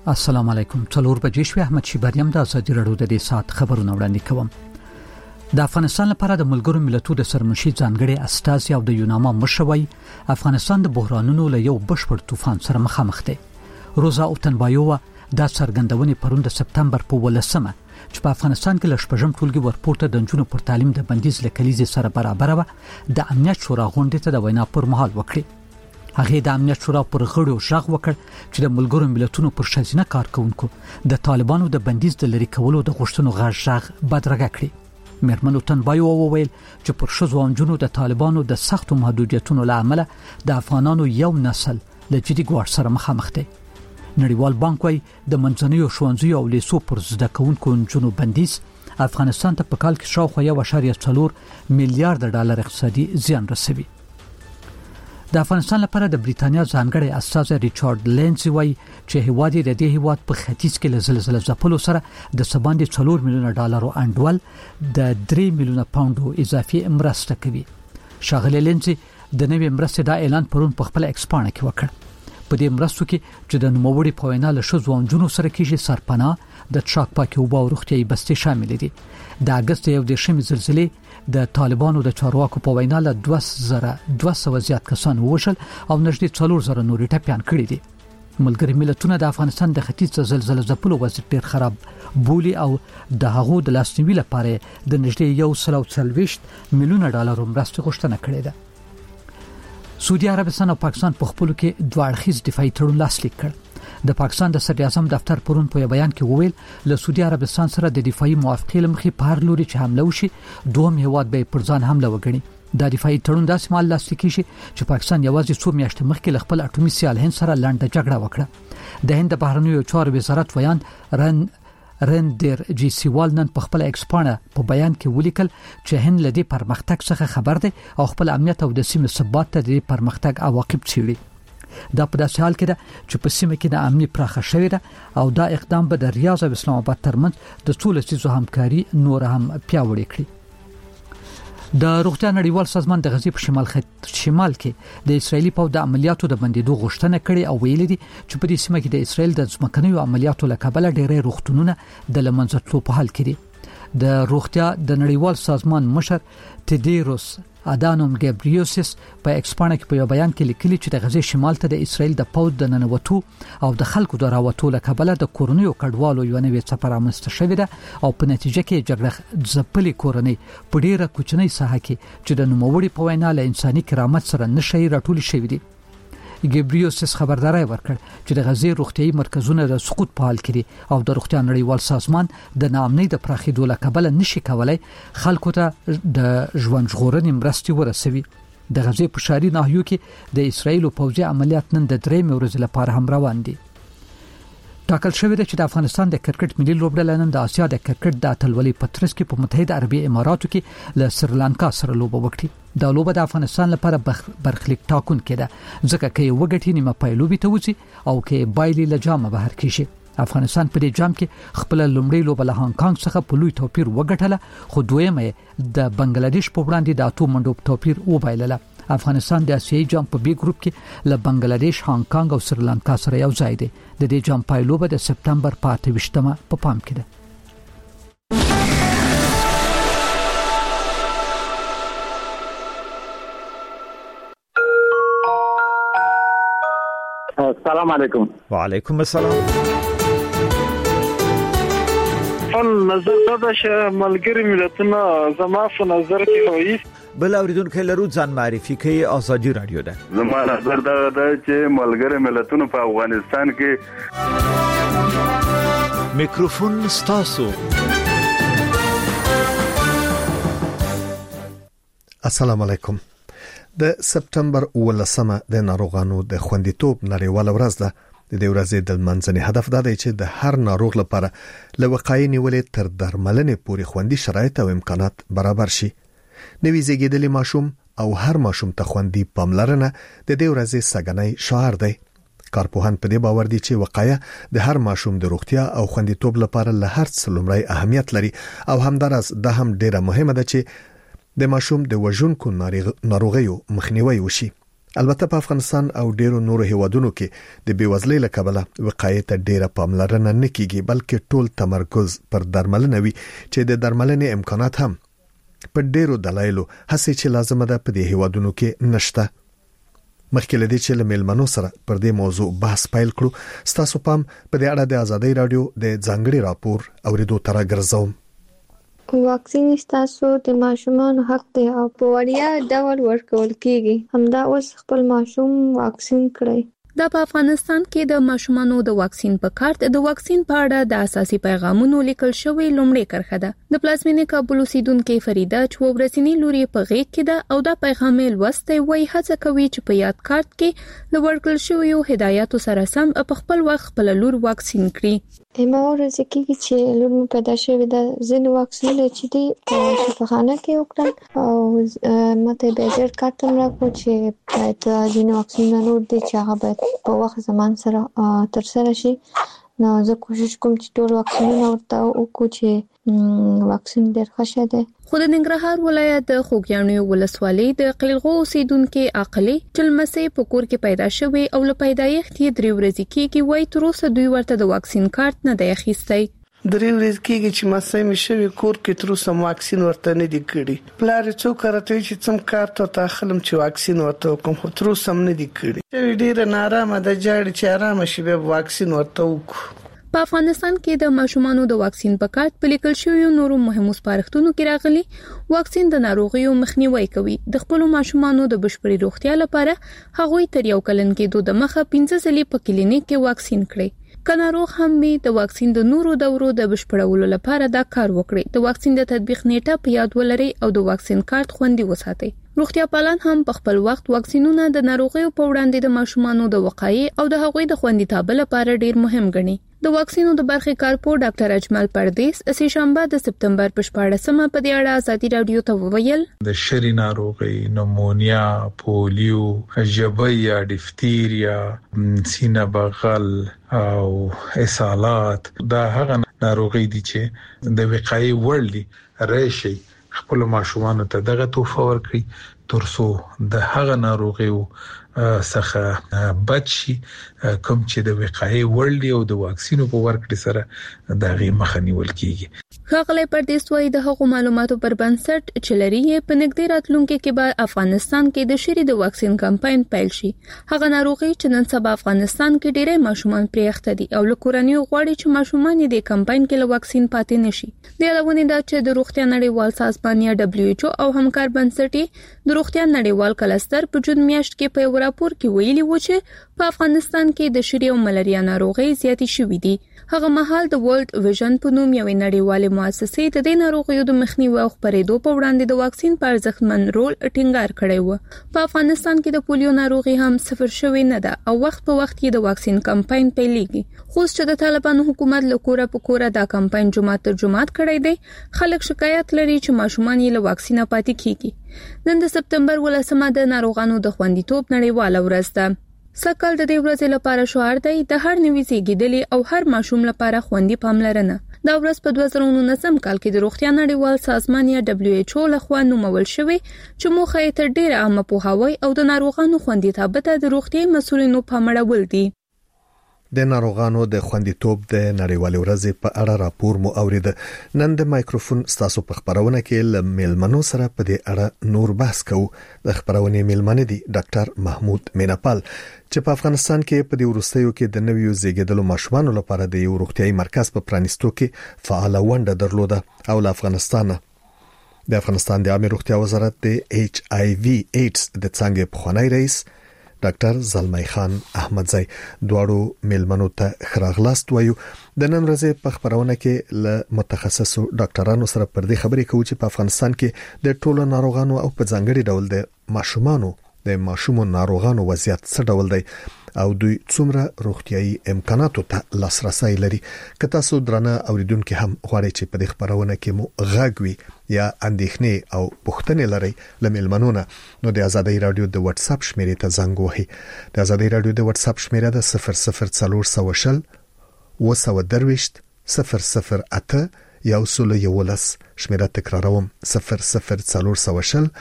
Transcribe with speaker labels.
Speaker 1: السلام علیکم. څلور بجې شوې. احمد شیبانیم د ازادي راډیو د دې سات خبرونه وړاندې کوم. د افغانستان لپاره د ملګرو ملتونو د سرمنشي ځانګړي استازي او د یوناما مشروي افغانستان د بحرانونو له یو بشپړ طوفان سره مخامخ دی. روزا اوتنبایووا د څرګندونې پرون د سپتمبر په 18مه چې په افغانستان کې لشپږم ټولګي ورپورته د جنونو پر تعلیم د بندیز لکلیزې سره برابر و د امنیت شورا غونډې ته د وینا پر مهال وکړي. هغه د امنیت شورا پر غړو ژغ وکړ چې د ملګرو ملتونو پر شزینه کارکونکو د طالبانو د بندیز د لری کولو د غوښتنو غږ بدرګه کړي. میرمن اوتنبایووا وویل چې پر شزو انجونو د طالبانو د سختو محدودیتونو له امله د افغانانو یو نسل له جدي ګواښ سره مخامخ دی. نړیوال بانک وايي د منځنیو ښوونځیو او لیسو پر زده کوونکو انجونو بندیز افغانستان ته په کال کې شاوخوا 1.4 میلیارډ ډالر اقتصادي زیان رسوي. د افغانستان لپاره د بریتانیا ځانګړي استاذ ریچارډ لینز وايي چې هیواد د دې هیواد په ختیځ کې له زلزلې ځپلو سره د سباندې 4 میلیونه ډالر انډول د 3 میلیونه پاونډو اضافي مرسته کوي. شاغله لینز د نوې مرستې د اعلان پرون په خپل ایکسپانه کې وکړ. په دې مرستو کې چې د نوموړي په وینا له شزو انجونو سره کېږي سرپناه د چاک پاکي او روغتيایي بستې شامل دي. د اگست 11 زلزلې د طالبانو د چارواکو په وینا له 2200 زیات کسان ووژل او نږدې 4000 نورې ټپيان کړي دي. ملګري ملتونه د افغانستان د ختیځ زلزلې ځپلو وضعیت ډیر خراب بولی او د هغو د لاسنیوي لپاره د نږدې 140 میلیونه ډالر مرستې غوښتنه کړې ده. سعودي عربستان او پاکستان په خپل کې دوه اړخیز دفاعي تړون لاسلیک کړ. د پاکستان د صدر اعظم دفتر پرون په بیان کې وویل له سعودي عربستان سره د دفاعي موافقې لمخې په هر لوري چې حمله وشي دوم هیواد به پر ځان حمله وکړي. د دفاعي تړون داسې مال لاسلیک شي چې پاکستان یوازې څو میاشتې مخکې له خپل اټومي سیال هند سره لنډه جګړه وکړه. د هند بهرنیو چارو وزارت ویان رندر جی سیوال نن په خپل ایکسپانه په بیان کې ولیکل چې هند لدی پرمختګ څخه خبر دی او خپل امنیت او د سیمې ثبات ته د پرمختګ عواقب څیړي. دا په داسې حال کې ده چې په سیمه کې د امنیت پراخه شوې ده او دا اقدام به د ریاض او اسلام آباد ترمنځ د ټولو سیمو همکاري نور هم پیاوړې کړي. د روغتیا نړیوال سازمان د غزې په شمال کې د اسرایلی په د عملیاتو د بندیدو غوښتنه کړې او ویل دي چې په دې سیمه کې د اسرایل د ځمکنیو عملیاتو له کبله ډېرې روغتونونه د لمنځه تلو په حال کې دي. د روغتیا د نړیوال سازمان مشر تدیروس ادانوم ګبریوسس په ایکسپانه کې په بیان کې لیکلي چې د غزې شمال ته د اسرایل د پوځ د ننوتو او د خلکو د راوتو له کبله د کورونیو کډوالو یو نوې څپه رامنځته شوې ده او په نتیجه کې جګړه ځپلې کورنۍ په ډیره کوچنۍ ساحه کې چې د نوموړي په وینا له انساني کرامت سره نشي راټول شوې دي. ګبریوسس خبرداري ورکړ چې د غزې روغتيایي مرکزونه د سقوط په حال کې دي او د روغتیا نړیوال سازمان د ناامنۍ د پراخېدو له کبله نشي کولای خلکو ته د ژوند ژغورنې مرستې ورسوي. د غزې په شاري ناحیو کې د اسرایل پوځي عملیات نن د 3 ورځې لپاره هم روان دي. ټاکل شوی دی چې د افغانستان د کرکټ ملي لوبډله نن د آسیا د کرکټ د اتلولۍ پترس کې په متحده عربي اماراتو کې له سریلانکا سره لوبه وکړي. دا لوبه د افغانستان لپاره برخلیک ټاکون کړه ځکه کې وګټي نیمه پایلوبي ته وځي او کې بایلي لجامه بهر کیږي. افغانستان په دې جام کې خپل لومړی لوبه له هانګ کانګ څخه په لوی توپیر وګټله خو دویمه د بنگلاديش په وړاندې د 8 منډو توپیر وبایلله. افغانستان د آسیایي جام په بي ګروپ کې له بنگلاديش، هانګ کانګ او سریلانکا سره یو ځای دی. د دې جام پایلوبه د سپتمبر 28مه په پام کې ده.
Speaker 2: السلام علیکم.
Speaker 3: وعلیکم السلام.
Speaker 4: نظر دا چې ملګری ملتونه زما په نظر کې وایي
Speaker 3: بل اوریدونکو لرو ځان معرفي کوي. ازادي رادیو ده.
Speaker 2: زما نظر دا چې ملګری ملتونه په افغانستان کې
Speaker 3: میکروفون ستاسو.
Speaker 5: السلام علیکم. د سپتمبر 18مه د ناروغانو د خوندیتوب نړیواله ورځ ده. د دې ورځې د منځني هدف دا دی چې د هر ناروغ لپاره له وقایې نیولې تر درملنې پورې خوندي شرایط او امکانات برابر شي. نوې زیږیدلي ماشوم او هر ماشوم ته خوندي پاملرنه د دې ورځې سګنۍ شعار دی. کارپوهان په دې باور دي چې وقایه د هر ماشوم د روغتیا او خوندیتوب لپاره له هر څه لومړی اهمیت لري او همدارس ده هم ډیره مهمه ده چې د ماشوم د وژونکو ناروغیو مخنیوي وشي. البته په افغانستان او ډیرو نورو هیوادونو کې د بیوزلۍ له کبله وقایې ته ډیره پاملرنه نه کیږي، بلکې ټول تمرکز پر درملنه وي چې د درملنې امکانات هم په ډیرو دلایلو هڅه چې لازمه ده په دې هیوادونو کې نشته. مخکې لدی چې له میلمنو سره پر دې موضوع بحث پیل کړو، ستاسو پام په دې اړه د آزادۍ رادیو د ځانګړي راپور اوریدو تر راګرځوم.
Speaker 6: واکسین ستاسو د ماشومان حق دی او په وړیا ډول ورکول کیږي. همدا اوس خپل ماشوم واکسین کړئ.
Speaker 7: دا په افغانستان کې د ماشومانو د واکسین په کارت د واکسین په اړه د اساسي پیغامونو لیکل شوی لومړی کرښه ده. د پلازمینې کابل اوسیدونکو فریده چې ورسینی لوري په غیږ کې ده او دا پیغام یې لوستی وای هڅه کوي چې په یاد کارت کې د ورکل شویو هدایاتو سره سم په خپل وخت خپل لور واکسین کړي.
Speaker 6: ما ورسېږي چې لور مې پیدا شوې ده، ځینې واکسینونه چې دي په خانه کې وکړل او ماته به زر کارتم راکو چې باید ځینې واکسینونه نور دي چې هغه باید په وخت زمان سره تر سره شي. نو زه کوشش کوم چې ټول واکسینونه ورته وکړو چې واکسین ډېر ښه شه دی.
Speaker 7: خو د ننګرهار ولایت د خوږیاڼیو ولسوالۍ د قلیلغو اوسیدونکو عقلي چلمسې په کور کې پیدا شوی او له پیدایښت یې 3 ورځې کېږي، وای تر اوسه دوی ورته د واکسین کارت نه دی اخیستی.
Speaker 8: 3 ورځې کېږي چې مسای مې شوی کور کې تر اوسه واکسین ورته نه دی کړی. پلار څوک راته چې څم کارت ته خلم چې واکسین ورته کوم، خو تر اوسه نه دی کړی. ډېر نارامه د جاړي چې آرام شي به واکسین ورته وکړو.
Speaker 7: په افغانستان کې د ماشومانو د واکسین په کارت په لیکل شویو نورو مهمو سپارښتنو کې راغلي واکسین د ناروغیو مخنیوي کوي. د خپل ماشومانو د بشپړې روغتیا لپاره هغوی تر یو کلن کې د مخه 15 ځلې په کلینیک کې واکسین کړي. که ناروغ هم وي د واکسین د نورو دورو د بشپړولو لپاره دا کار وکړي. د واکسین د تطبیق نیټه په یاد ولرئ او د واکسین کارت خوندي وساتئ. روغتیا پالان هم په خپل وخت واکسینونه د ناروغیو په وړاندې د ماشومانو د وقایې او د هغوی د خوندیتوب لپاره ډیر مهم ګڼي. د واکسینو د برخې کارپور ډاکټر اجمل پردیس سې شنبه د سپتمبر په 14مه په دې اړه آزادي رادیو ته وویل
Speaker 9: د شری ناروغي، نمونیا، پولیو، ژبې یا ډیفتیریا، سینه بغل او اسهالات دا هغه ناروغي دي چې د وقایې وړ دي. راشي خپل ماشومان ته دغه توفه ورکړي ترڅو د هغه ناروغیو څخه بچي کوم چې د وقایې وړ دي او د واکسینو په ورکړې سره د غي مخه نیول کیږي.
Speaker 7: خغلی پردیس وایي د هغو معلوماتو پر بنسټ چې لري په نږدې راتلونکي کې به افغانستان کې د شری د واکسین کمپاین پیل شي. هغه ناروغي چې نن سبا افغانستان کې ډېری ماشومان پرې اخته دي او له کورنیو غواړي چې ماشومان یې د کمپاین کې له واکسین پاتې نشي. د یادونه ده چې د روغتیا نړیوال سازمان یا WHO او همکار بنسټي د روغتیا نړیوال کلستر په جون میاشت کې په یو راپور کې ویلي و چې په افغانستان کې د شری او ملاریا ناروغي زیاتې شوې دي. هغه مهال د ورلد ویژن په نوم یو نړیوال مؤسسې د دې ناروغیو د مخنیوي او خپرېدو په وړاندې د واکسین پر ځخمن رول ټینګار کړی و. په افغانستان کې د پولیو ناروغي هم صفر شوې نه ده او وخت په وخت کې د واکسین کمپاین پیلېږي. خو چې د طالبانو حکومت له کوره په کوره دا کمپاین جمعه تر جمعه کړی دی، خلک شکایت لري چې ماشومان یې له واکسینه پاتې کیږي. نن د سپتمبر 18مه د ناروغانو د خوندیتوب نړیواله ورځ ده. سکل د دې ورځې لپاره شعار دی د هر نوي زیږیدلي او هر ماشوم لپاره خوندي پاملرنه. دا ورځ په 2019 کال کې د روغتیا نړیوال سازمان یا WHO لخوا نومول شوی چې موخه یې تر ډیره عامه پوهاوی او د ناروغانو خوندیتوب ته د روغتي مسؤلینو پام اړول دي.
Speaker 5: د ناروغانو د خوندیتوب د نړیوال ورځې په اړه راپور مو اورید. نن د مایکروفون ستاسو په خبرونه کې ل میلمنو سره په دې اړه نور بحث کوو. د خبرونه میلمنه دي ډاکټر محمود میناپال چې په افغانستان کې په دې ورستیو کې د نویو زیږیدلو ماشومانو لپاره د یو روغتيایي مرکز په پرانیستو کې فعال ونډه درلوده او له افغانستان د عامه روغتیا وزارت د HIV AIDS د څنګه په خونای رئیس ډاکټر زلمی خان احمدزی دواړو میلمنو ته خراغلاست وایو. د نن ورځې په خبرونه کې له متخصصو ډاکټرانو سره پر دې خبرې کوو چې په افغانستان کې د ټولو ناروغانو او په ځانګړي ډول د ماشومو ناروغانو وضعیت څه ډول دی او دوی څومره روغتيایي امکاناتو ته لاسرسي لري. که تاسو درنه اوریدونکو هم غواړئ چې په دې خبرونه کې مو غږ وي یا اندېښنې او پوښتنې لرئ لملمنونه نو د آزادۍ رادیو د واتس اپ شمیرې ته زنګ وهئ. د آزادۍ رادیو د واتس اپ شمیره ده 00420 وسودرويشت 008 یو سل یولس. شمیره تکراروم 00420